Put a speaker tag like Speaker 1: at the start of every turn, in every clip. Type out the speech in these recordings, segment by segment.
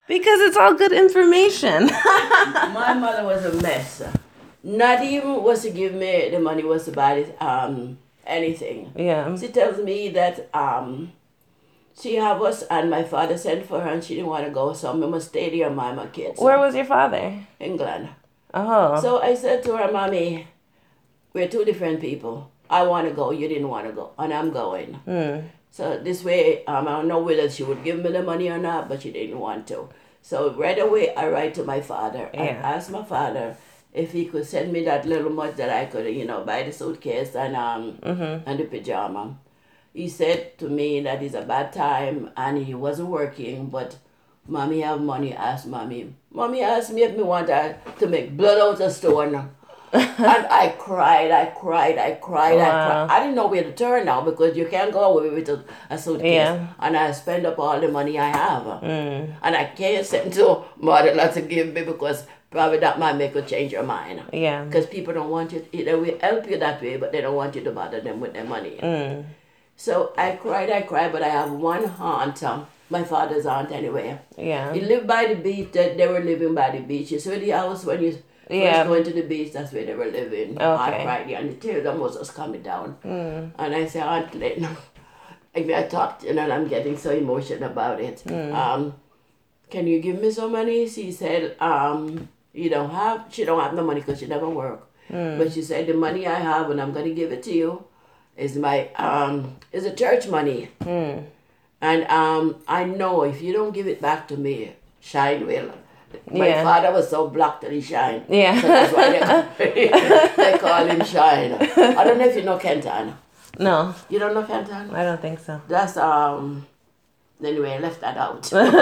Speaker 1: Because it's all good information.
Speaker 2: My mother was a mess. Not even was to give me the money was to buy anything.
Speaker 1: Yeah.
Speaker 2: She tells me that she have us and my father sent for her and she didn't want to go, so I must stay there, my kids.
Speaker 1: Where was your father?
Speaker 2: England.
Speaker 1: Oh.
Speaker 2: So I said to her, Mommy, we're two different people. I want to go, you didn't want to go, and I'm going. So this way, I don't know whether she would give me the money or not, but she didn't want to. So right away, I write to my father. I asked my father if he could send me that little much that I could, buy the suitcase and the pajama. He said to me that it's a bad time and he wasn't working, but Mommy have money. Ask Mommy. Mommy asked me if me want to make blood out of stone. And I cried.
Speaker 1: Wow.
Speaker 2: I didn't know where to turn now because you can't go away with a suitcase.
Speaker 1: Yeah.
Speaker 2: And I spend up all the money I have. And I can't send to mother not to give me because probably that might make her change her mind.
Speaker 1: Yeah.
Speaker 2: Because people don't want you, they will help you that way, but they don't want you to bother them with their money. So I cried, but I have one aunt, my father's aunt anyway.
Speaker 1: Yeah.
Speaker 2: He lived by the beach, they were living by the beach. You saw the house when you first going to the beach, that's where they were living.
Speaker 1: Okay.
Speaker 2: I cried, and the tears almost was coming down. And I said, Aunt Lynn, I talked, and I'm getting so emotional about it. Can you give me some money? She said, she don't have no money because she never worked. But she said, the money I have, and I'm going to give it to you, is my is a church money. And I know if you don't give it back to me, Shine will. My father was so black that he shine.
Speaker 1: Yeah.
Speaker 2: So that's why they call him Shine. I don't know if you know Kenton.
Speaker 1: No.
Speaker 2: You don't know Kenton?
Speaker 1: I don't think so.
Speaker 2: That's anyway, I left that out.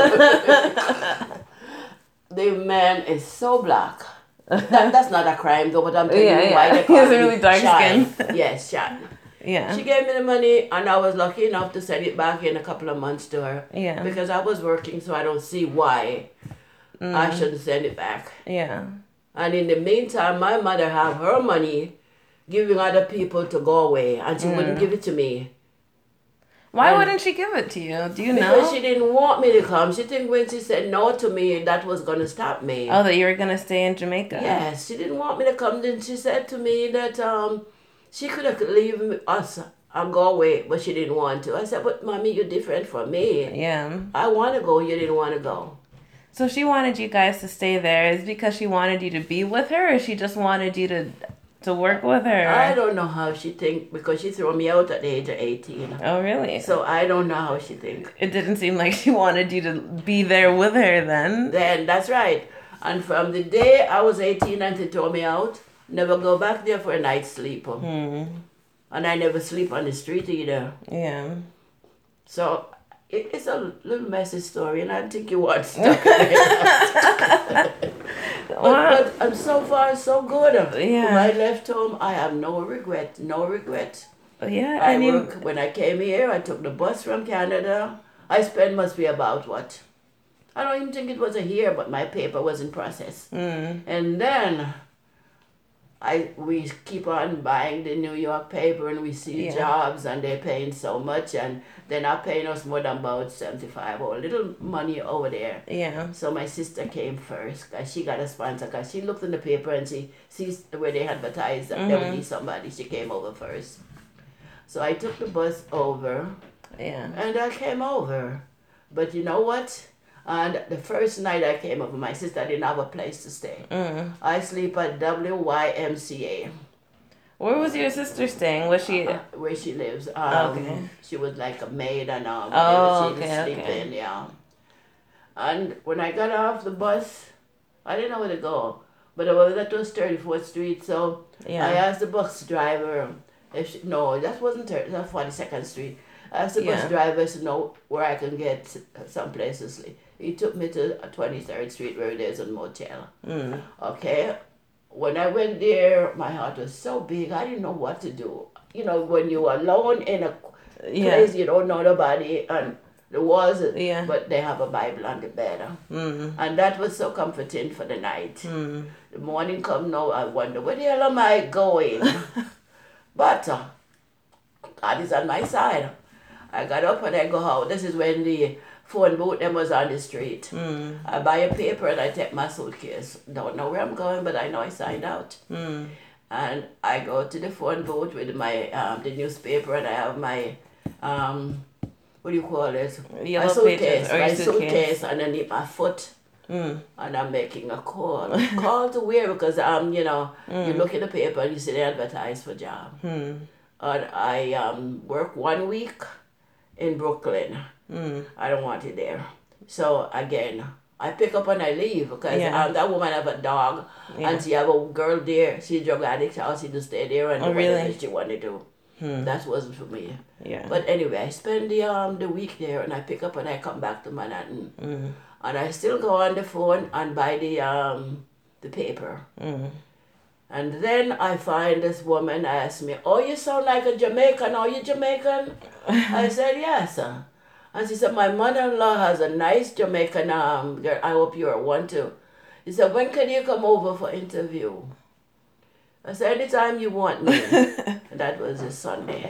Speaker 2: The man is so black. That's not a crime though, but I'm telling you why they call
Speaker 1: He has
Speaker 2: him
Speaker 1: really dark
Speaker 2: Shine.
Speaker 1: skin.
Speaker 2: Yes, Shine.
Speaker 1: Yeah.
Speaker 2: She gave me the money and I was lucky enough to send it back in a couple of months to her.
Speaker 1: Yeah.
Speaker 2: Because I was working, so I don't see why I shouldn't send it back.
Speaker 1: Yeah.
Speaker 2: And in the meantime, my mother have her money giving other people to go away and she wouldn't give it to me.
Speaker 1: Why wouldn't she give it to you? Do you know?
Speaker 2: Because she didn't want me to come. She think when she said no to me, that was going to stop me.
Speaker 1: Oh, that you were going to stay in Jamaica.
Speaker 2: Yes, she didn't want me to come. Then she said to me that she could have leave us and go away, but she didn't want to. I said, but Mommy, you're different from me.
Speaker 1: Yeah.
Speaker 2: I want to go. You didn't want to go.
Speaker 1: So she wanted you guys to stay there. Is it because she wanted you to be with her, or she just wanted you to work with her?
Speaker 2: I don't know how she think because she threw me out at the age of 18.
Speaker 1: Oh, really?
Speaker 2: So I don't know how she think.
Speaker 1: It didn't seem like she wanted you to be there with her then.
Speaker 2: Then, that's right. And from the day I was 18 and she threw me out, never go back there for a night's sleep. And I never sleep on the street either.
Speaker 1: Yeah.
Speaker 2: So it's a little messy story and I think you want stuck in it. But I'm so far so good.
Speaker 1: Yeah.
Speaker 2: When I left home, I have no regret.
Speaker 1: Yeah.
Speaker 2: When I came here, I took the bus from Canada. I spent must be about what? I don't even think it was a year, but my paper was in process. And then we keep on buying the New York paper and we see jobs and they're paying so much and they're not paying us more than about 75 or a little money over there.
Speaker 1: Yeah.
Speaker 2: So my sister came first because she got a sponsor because she looked in the paper and she sees where they advertised that there would be somebody. She came over first. So I took the bus over.
Speaker 1: Yeah.
Speaker 2: And I came over. But you know what? And the first night I came over, my sister didn't have a place to stay. I sleep at WYMCA.
Speaker 1: Where was your sister staying? Was she...
Speaker 2: where she lives.
Speaker 1: Okay.
Speaker 2: She was like a maid and she was sleeping, yeah. And when I got off the bus, I didn't know where to go. But that was 34th Street, so I asked the bus driver if she... No, that wasn't that 42nd Street. I asked the bus driver to know where I can get some place to sleep. He took me to 23rd Street where there's a motel. Okay. When I went there, my heart was so big, I didn't know what to do. You know, when you're alone in a place, you don't know nobody, and the walls, but they have a Bible on the bed. And that was so comforting for the night. The morning come now, I wonder, where the hell am I going? But God is on my side. I got up and I go out. This is when the phone booth them was on the street. I buy a paper and I take my suitcase. Don't know where I'm going, but I know I signed out. And I go to the phone booth with my the newspaper, and I have my what do you call it?
Speaker 1: Yellow
Speaker 2: my suitcase,
Speaker 1: pages,
Speaker 2: my suitcase underneath my foot. And I'm making a call. Call to where? Because you know, you look in the paper and you see they advertise for job. And I work 1 week in Brooklyn. I don't want it there. So again, I pick up and I leave because that woman have a dog and she have a girl there. She's a drug addict, so she just stay there and do whatever she want to do. That wasn't for me.
Speaker 1: Yeah.
Speaker 2: But anyway, I spend the week there and I pick up and I come back to Manhattan. And I still go on the phone and buy the paper. And then I find this woman ask me, "Oh, you sound like a Jamaican. Are you Jamaican?" I said, "Yes." And she said, "My mother-in-law has a nice Jamaican girl. I hope you are one too." He said, "When can you come over for interview?" I said, "Anytime you want me." And that was a Sunday.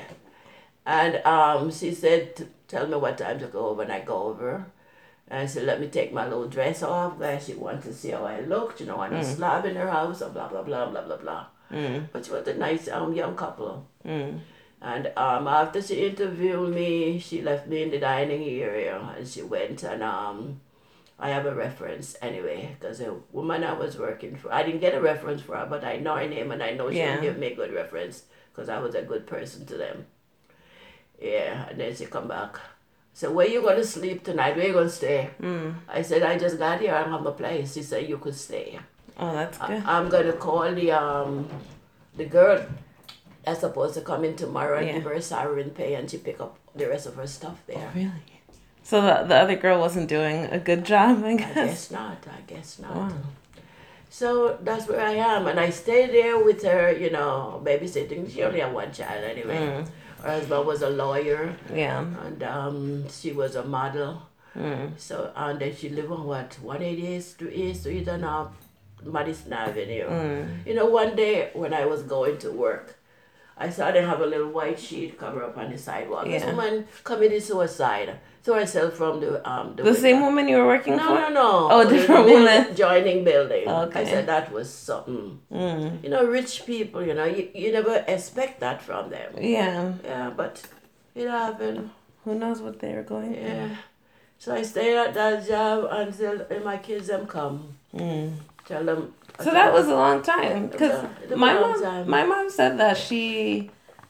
Speaker 2: And she said, "Tell me what time to go over." And I go over. And I said, "Let me take my little dress off." Guys, she wanted to see how I looked, you know, on a slab in her house, and blah, blah, blah, blah, blah, blah. But she was a nice young couple. And after she interviewed me, she left me in the dining area, and she went, and I have a reference anyway, because the woman I was working for, I didn't get a reference for her, but I know her name, and I know she would give me a good reference, because I was a good person to them. Yeah, and then she come back. So where you going to sleep tonight? Where you going to stay? I said, "I just got here. I don't have a place." She said, "You could stay."
Speaker 1: Oh, that's good.
Speaker 2: I'm going to call the girl that's supposed to come in tomorrow and give her a salary and pay, and she pick up the rest of her stuff there.
Speaker 1: Oh, really? So the other girl wasn't doing a good job, I guess?
Speaker 2: I guess not. Wow. So that's where I am. And I stay there with her, you know, babysitting. She only had one child anyway. Her husband was a lawyer. Yeah. And she was a model. So, and then she lived on 188 Street and Madison Avenue. You know, one day when I was going to work, I saw them have a little white sheet cover up on the sidewalk. This woman committed suicide. Threw herself from the
Speaker 1: The same woman you were working for?
Speaker 2: No.
Speaker 1: Oh, different woman.
Speaker 2: Joining building.
Speaker 1: Okay.
Speaker 2: I said that was something. You know, rich people, you know, you never expect that from them. Yeah. Yeah, but it happened.
Speaker 1: Who knows what they were going through.
Speaker 2: Yeah. So I stayed at that job until my kids them come. Tell them.
Speaker 1: So that was a long time, because my mom said that she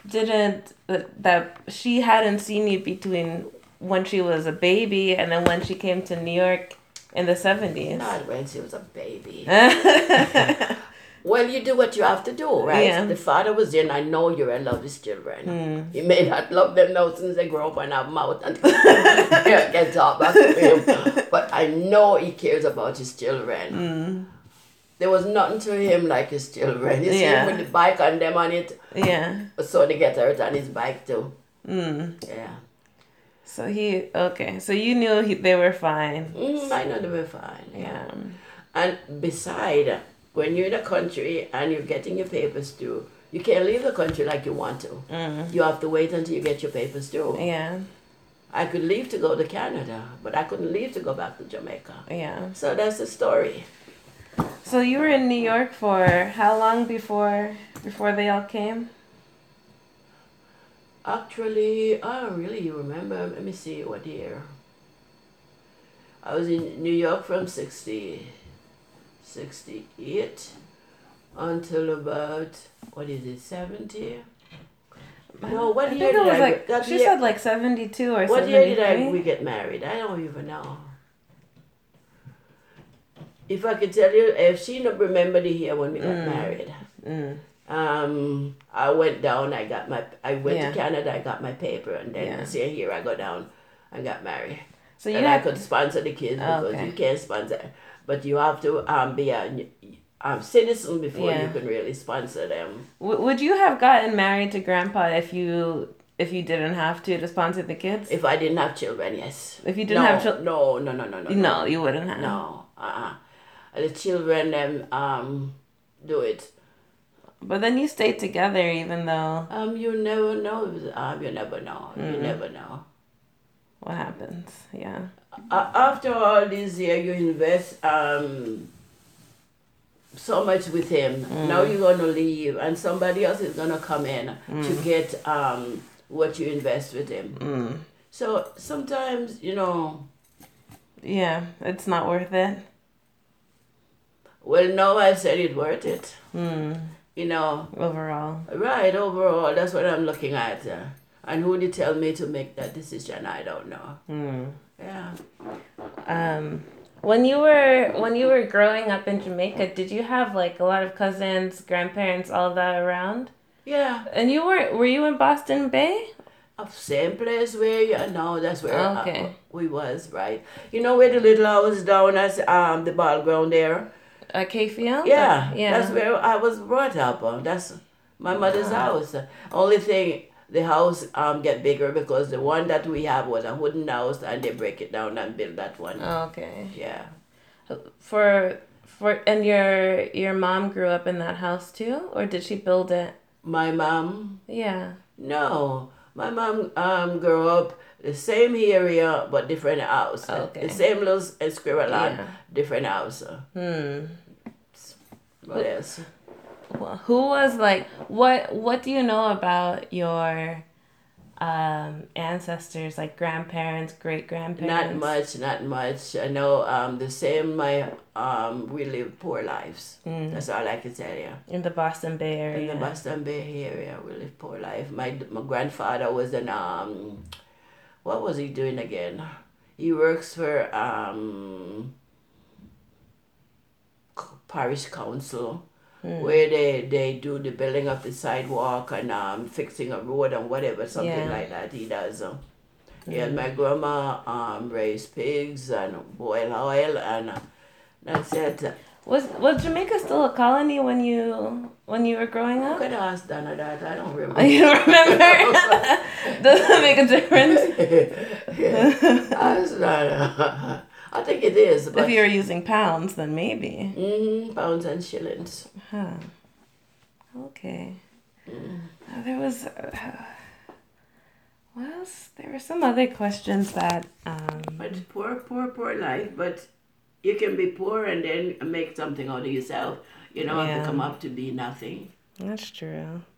Speaker 1: she hadn't seen you between when she was a baby and then when she came to New York in the 70s.
Speaker 2: Not when she was a baby. Well, you do what you have to do, right? Yeah. The father was there, and I know you're in love with his children. He may not love them now since they grow up and have mouth and get talk back to him. But I know he cares about his children. There was nothing to him like his children. You see him with the bike and them on it. Yeah. So they get hurt on his bike too. Yeah.
Speaker 1: So so you knew they were fine.
Speaker 2: I know they were fine. Yeah. And beside, when you're in a country and you're getting your papers through, you can't leave the country like you want to. You have to wait until you get your papers through. Yeah. I could leave to go to Canada, but I couldn't leave to go back to Jamaica. Yeah. So that's the story.
Speaker 1: So you were in New York for how long before they all came?
Speaker 2: Actually, I don't really remember. Let me see what year. I was in New York from 68 until about, 70? No, what year did I...
Speaker 1: She said like 72 or 73.
Speaker 2: What year did we get married? I don't even know. If I could tell you, if she don't remember the year when we got married. I went down, I went to Canada, I got my paper, and then here I go down and got married. So I could sponsor the kids because you can't sponsor, but you have to be a citizen before you can really sponsor them.
Speaker 1: Would you have gotten married to Grandpa if you didn't have to sponsor the kids?
Speaker 2: If I didn't have children, yes.
Speaker 1: If you didn't have children?
Speaker 2: No.
Speaker 1: No, you wouldn't have.
Speaker 2: No, the children do it.
Speaker 1: But then you stayed together even though...
Speaker 2: You never know. You never know. You never know.
Speaker 1: What happens, yeah.
Speaker 2: after all these years, you invest so much with him. Now you're gonna leave, and somebody else is gonna come in to get what you invest with him. So sometimes,
Speaker 1: Yeah, it's not worth it.
Speaker 2: Well, no, I said it worth it.
Speaker 1: Overall.
Speaker 2: Right, overall, that's what I'm looking at. And who did tell me to make that decision? I don't know. Yeah.
Speaker 1: When you were growing up in Jamaica, did you have like a lot of cousins, grandparents, all that around?
Speaker 2: Yeah.
Speaker 1: And were you in Boston Bay?
Speaker 2: Same place where that's where we was, right? You know where the little house down as the ball ground there?
Speaker 1: K-Field?
Speaker 2: Yeah. That's where I was brought up. That's my mother's house. Only thing, the house get bigger because the one that we have was a wooden house and they break it down and build that one.
Speaker 1: Okay.
Speaker 2: Yeah.
Speaker 1: And your mom grew up in that house too, or did she build it?
Speaker 2: My mom?
Speaker 1: Yeah.
Speaker 2: No. My mom grew up the same area but different house.
Speaker 1: Okay.
Speaker 2: The same little square lot, different house. What else?
Speaker 1: Well, who was like what do you know about your ancestors, like grandparents, great grandparents?
Speaker 2: Not much. I know the same we live poor lives. That's all I can tell you.
Speaker 1: In the Boston Bay area.
Speaker 2: In the Boston Bay area, we live poor life. My grandfather was an what was he doing again? He works for parish council. Where they do the building of the sidewalk and fixing a road and whatever, something like that he does. Yeah, my grandma raised pigs and boil oil and that's it.
Speaker 1: Was Jamaica still a colony when you were growing up?
Speaker 2: You could ask Donna that. I don't remember.
Speaker 1: You don't remember? Does that make a difference?
Speaker 2: I think it is. But
Speaker 1: if you're using pounds, then maybe.
Speaker 2: Pounds and shillings.
Speaker 1: Huh. Okay. There was. What else? There were some other questions that.
Speaker 2: But poor life. But you can be poor and then make something out of yourself. You don't have to come up to be nothing.
Speaker 1: That's true.